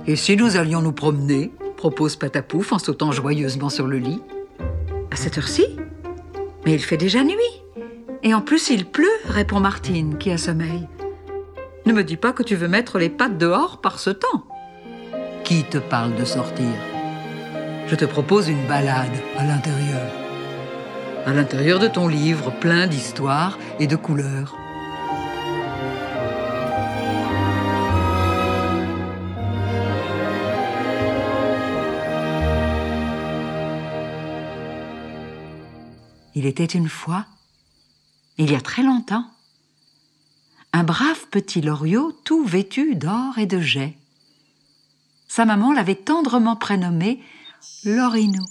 Et si nous allions nous promener ? Propose Patapouf en sautant joyeusement sur le lit. À cette heure-ci ? Mais il fait déjà nuit. Et en plus, il pleut, répond Martine, qui a sommeil. Ne me dis pas que tu veux mettre les pattes dehors par ce temps. Qui te parle de sortir ? Je te propose une balade à l'intérieur. À l'intérieur de ton livre, plein d'histoires et de couleurs. Il était une fois, il y a très longtemps, un brave petit loriot tout vêtu d'or et de jais. Sa maman l'avait tendrement prénommé Lorinou.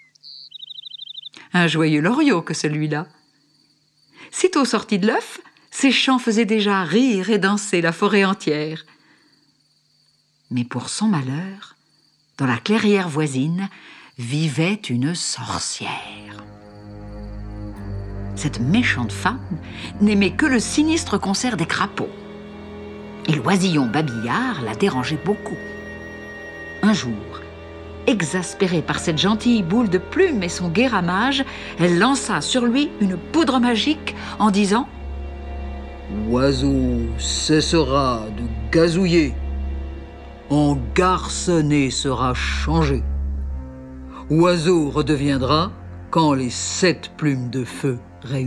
Un joyeux loriot que celui-là. Sitôt sorti de l'œuf, ses chants faisaient déjà rire et danser la forêt entière. Mais pour son malheur, dans la clairière voisine, vivait une sorcière. Cette méchante femme n'aimait que le sinistre concert des crapauds. Et l'oisillon babillard la dérangeait beaucoup. Un jour, exaspérée par cette gentille boule de plumes et son gai ramage, elle lança sur lui une poudre magique en disant « Oiseau cessera de gazouiller, en garçonnet sera changé. Oiseau redeviendra quand les 7 plumes de feu réunira. »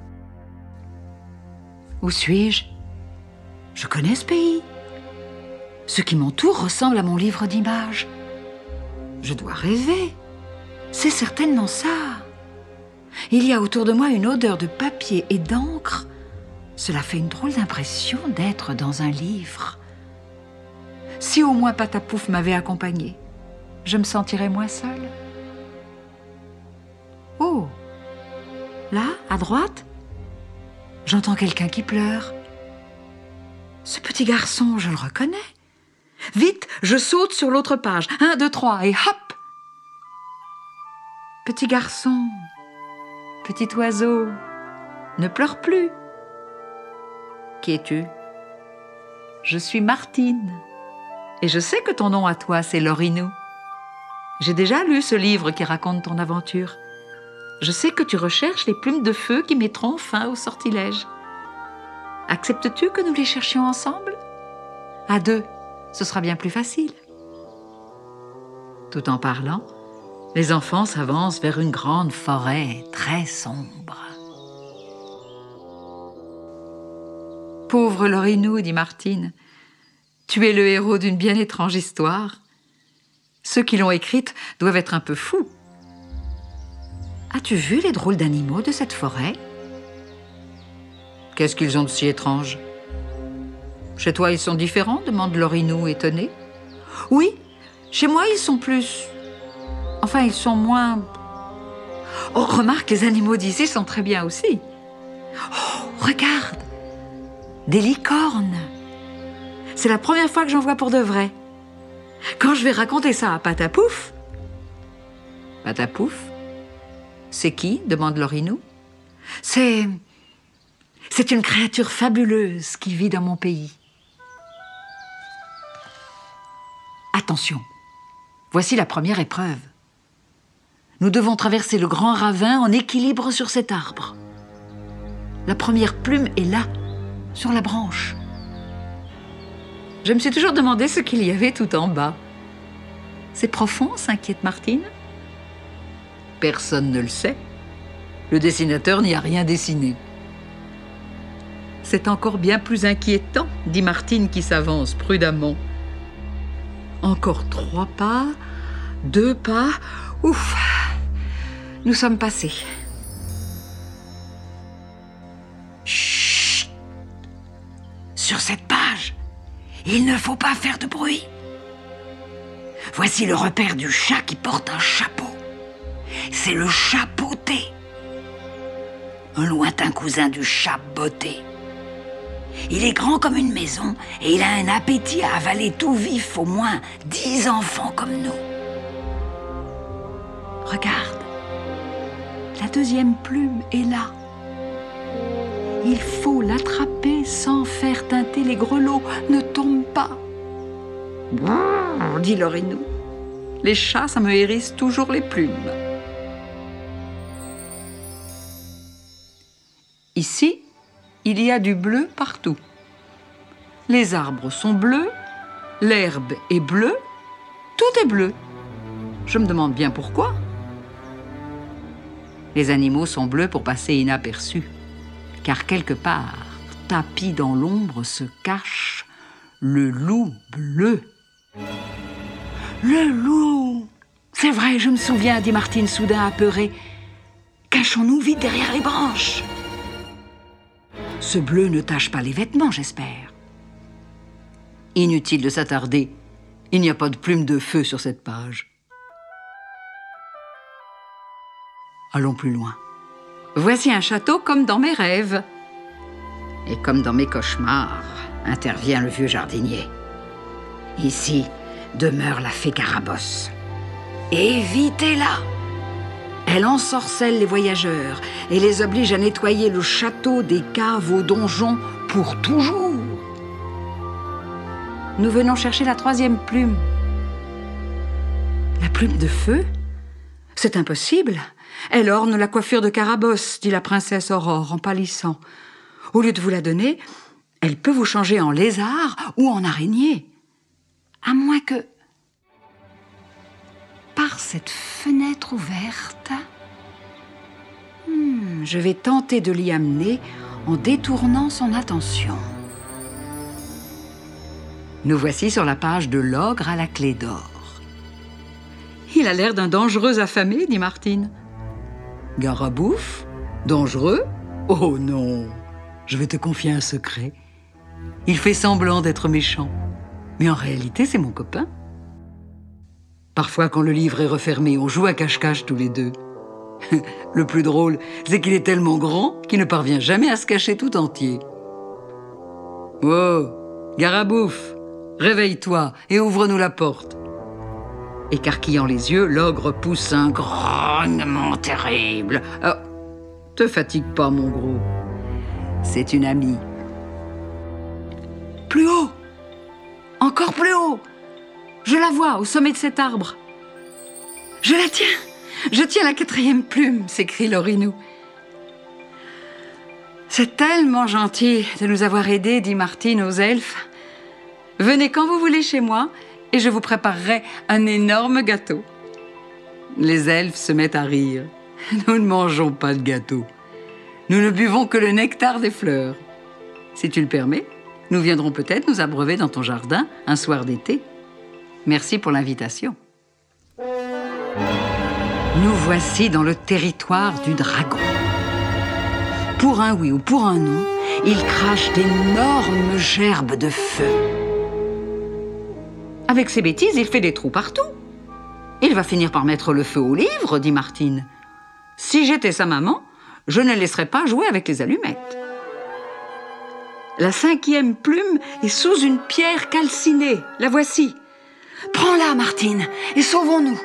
Où suis-je ? Je connais ce pays. Ce qui m'entoure ressemble à mon livre d'images. Je dois rêver. C'est certainement ça. Il y a autour de moi une odeur de papier et d'encre. Cela fait une drôle d'impression d'être dans un livre. Si au moins Patapouf m'avait accompagnée, je me sentirais moins seule. Oh, là, à droite, j'entends quelqu'un qui pleure. Ce petit garçon, je le reconnais. Vite, je saute sur l'autre page. 1, 2, 3, et hop! Petit garçon, petit oiseau, ne pleure plus. Qui es-tu ? Je suis Martine. Et je sais que ton nom à toi, c'est Lorinou. J'ai déjà lu ce livre qui raconte ton aventure. Je sais que tu recherches les plumes de feu qui mettront fin au sortilège. Acceptes-tu que nous les cherchions ensemble ? À 2, ce sera bien plus facile. Tout en parlant, les enfants s'avancent vers une grande forêt très sombre. Pauvre Lorinou, dit Martine, tu es le héros d'une bien étrange histoire. Ceux qui l'ont écrite doivent être un peu fous. As-tu vu les drôles d'animaux de cette forêt ? Qu'est-ce qu'ils ont de si étrange ? Chez toi, ils sont différents ? Demande Lorinou, étonnée. Oui, chez moi, ils sont plus... Enfin, ils sont moins... Oh, remarque, les animaux d'ici sont très bien aussi. Oh, regarde, des licornes. C'est la première fois que j'en vois pour de vrai. Quand je vais raconter ça à Patapouf... Patapouf ? C'est qui ? Demande Lorinou. C'est une créature fabuleuse qui vit dans mon pays. Attention, voici la première épreuve. Nous devons traverser le grand ravin en équilibre sur cet arbre. La première plume est là, sur la branche. Je me suis toujours demandé ce qu'il y avait tout en bas. C'est profond, s'inquiète Martine. Personne ne le sait. Le dessinateur n'y a rien dessiné. C'est encore bien plus inquiétant, dit Martine qui s'avance prudemment. Encore 3 pas, 2 pas. Ouf, nous sommes passés. Chut! Sur cette page, il ne faut pas faire de bruit. Voici le repère du chat qui porte un chapeau. C'est le chat botté. Un lointain cousin du chat botté. Il est grand comme une maison et il a un appétit à avaler tout vif au moins 10 enfants comme nous. Regarde, la deuxième plume est là. Il faut l'attraper sans faire teinter les grelots. Ne tombe pas. Brrr, dit Lorinou. Les chats, ça me hérisse toujours les plumes. Ici, il y a du bleu partout. Les arbres sont bleus, l'herbe est bleue, tout est bleu. Je me demande bien pourquoi. Les animaux sont bleus pour passer inaperçus, car quelque part, tapi dans l'ombre, se cache le loup bleu. Le loup! C'est vrai, je me souviens, dit Martine soudain apeurée. Cachons-nous vite derrière les branches. Ce bleu ne tache pas les vêtements, j'espère. Inutile de s'attarder, il n'y a pas de plume de feu sur cette page. Allons plus loin. Voici un château comme dans mes rêves. Et comme dans mes cauchemars, intervient le vieux jardinier. Ici demeure la fée Carabosse. Évitez-la! Elle ensorcelle les voyageurs et les oblige à nettoyer le château des caves au donjon pour toujours. Nous venons chercher la 3e plume. La plume de feu? C'est impossible. Elle orne la coiffure de Carabosse, dit la princesse Aurore en pâlissant. Au lieu de vous la donner, elle peut vous changer en lézard ou en araignée. À moins que... Par cette fenêtre ouverte, je vais tenter de l'y amener en détournant son attention. Nous voici sur la page de l'ogre à la clé d'or. Il a l'air d'un dangereux affamé, dit Martine. Garabouf? Dangereux? Oh non! Je vais te confier un secret. Il fait semblant d'être méchant, mais en réalité, c'est mon copain. Parfois, quand le livre est refermé, on joue à cache-cache tous les deux. Le plus drôle, c'est qu'il est tellement grand qu'il ne parvient jamais à se cacher tout entier. Oh, Garabouf, réveille-toi et ouvre-nous la porte. Écarquillant les yeux, l'ogre pousse un grognement terrible. Oh, te fatigue pas, mon gros. C'est une amie. Plus haut! Encore plus haut! Je la vois au sommet de cet arbre. Je la tiens! Je tiens la 4e plume, s'écrie Lorinou. C'est tellement gentil de nous avoir aidés, dit Martine aux elfes. Venez quand vous voulez chez moi et je vous préparerai un énorme gâteau. Les elfes se mettent à rire. Nous ne mangeons pas de gâteau. Nous ne buvons que le nectar des fleurs. Si tu le permets, nous viendrons peut-être nous abreuver dans ton jardin un soir d'été. Merci pour l'invitation. Nous voici dans le territoire du dragon. Pour un oui ou pour un non, il crache d'énormes gerbes de feu. Avec ses bêtises, il fait des trous partout. Il va finir par mettre le feu au livre, dit Martine. Si j'étais sa maman, je ne laisserais pas jouer avec les allumettes. La 5e plume est sous une pierre calcinée. La voici. Prends-la, Martine, et sauvons-nous.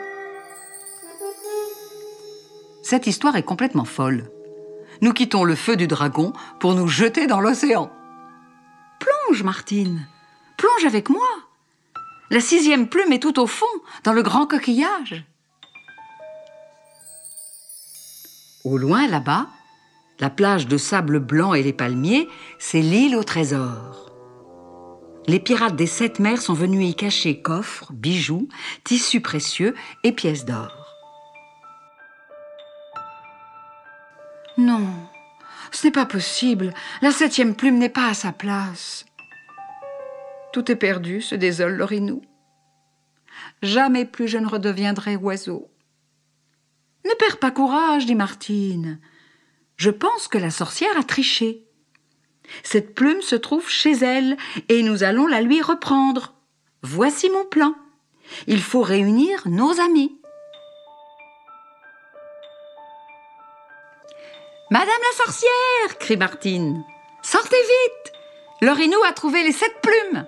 Cette histoire est complètement folle. Nous quittons le feu du dragon pour nous jeter dans l'océan. Plonge, Martine. Plonge avec moi. La 6e plume est tout au fond, dans le grand coquillage. Au loin, là-bas, la plage de sable blanc et les palmiers, c'est l'île au trésor. Les pirates des 7 mers sont venus y cacher coffres, bijoux, tissus précieux et pièces d'or. Non, ce n'est pas possible. La 7e plume n'est pas à sa place. Tout est perdu, se désole Lorinou. Jamais plus je ne redeviendrai oiseau. Ne perds pas courage, dit Martine. Je pense que la sorcière a triché. Cette plume se trouve chez elle et nous allons la lui reprendre. Voici mon plan. Il faut réunir nos amis. Madame la sorcière, crie Martine. Sortez vite. Lorinou a trouvé les 7 plumes.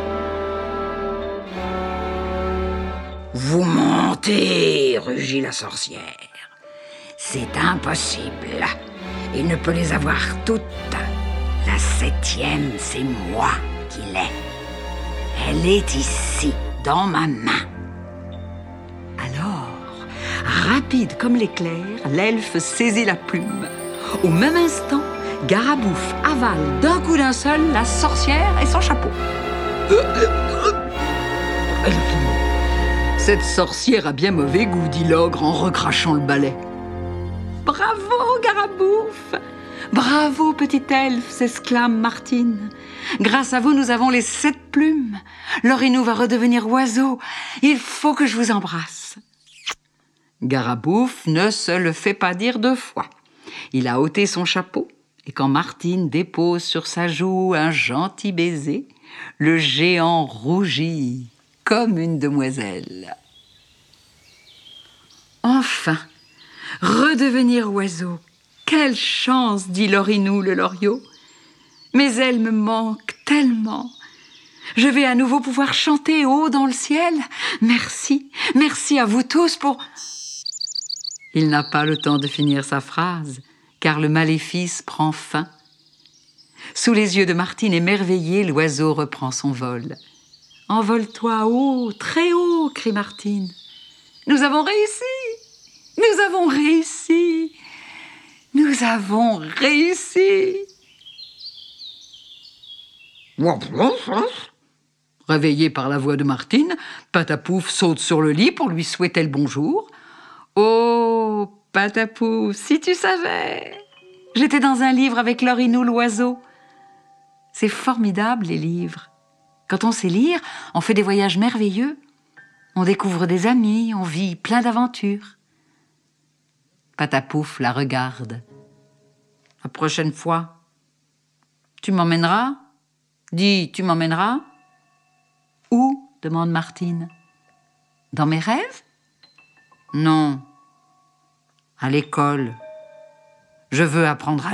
Vous mentez, rugit la sorcière. C'est impossible. Il ne peut les avoir toutes. La 7e, c'est moi qui l'ai. Elle est ici, dans ma main. Alors, rapide comme l'éclair, l'elfe saisit la plume. Au même instant, Garabouf avale d'un coup d'un seul la sorcière et son chapeau. Cette sorcière a bien mauvais goût, dit l'ogre en recrachant le balai. Bravo, Garabouf! Bravo, petit elfe, s'exclame Martine. Grâce à vous, nous avons les 7 plumes. Lorinou va redevenir oiseau. Il faut que je vous embrasse. Garabouf ne se le fait pas dire 2 fois. Il a ôté son chapeau, et quand Martine dépose sur sa joue un gentil baiser, le géant rougit comme une demoiselle. Enfin, redevenir oiseau, quelle chance, dit Lorinou le loriot. Mes ailes me manquent tellement. Je vais à nouveau pouvoir chanter haut dans le ciel. Merci, merci à vous tous pour... Il n'a pas le temps de finir sa phrase, car le maléfice prend fin. Sous les yeux de Martine émerveillée, l'oiseau reprend son vol. « Envole-toi haut, très haut !» crie Martine. « Nous avons réussi! Nous avons réussi! Nous avons réussi !» Réveillé par la voix de Martine, Patapouf saute sur le lit pour lui souhaiter le bonjour. « Oh, Patapouf, si tu savais! J'étais dans un livre avec Lorinou l'oiseau. C'est formidable, les livres. Quand on sait lire, on fait des voyages merveilleux. On découvre des amis, on vit plein d'aventures. » Patapouf la regarde. « La prochaine fois, tu m'emmèneras ? Dis, tu m'emmèneras ? » « Où ? demande Martine. « Dans mes rêves ? » ?»« Non, à l'école. Je veux apprendre à lire. »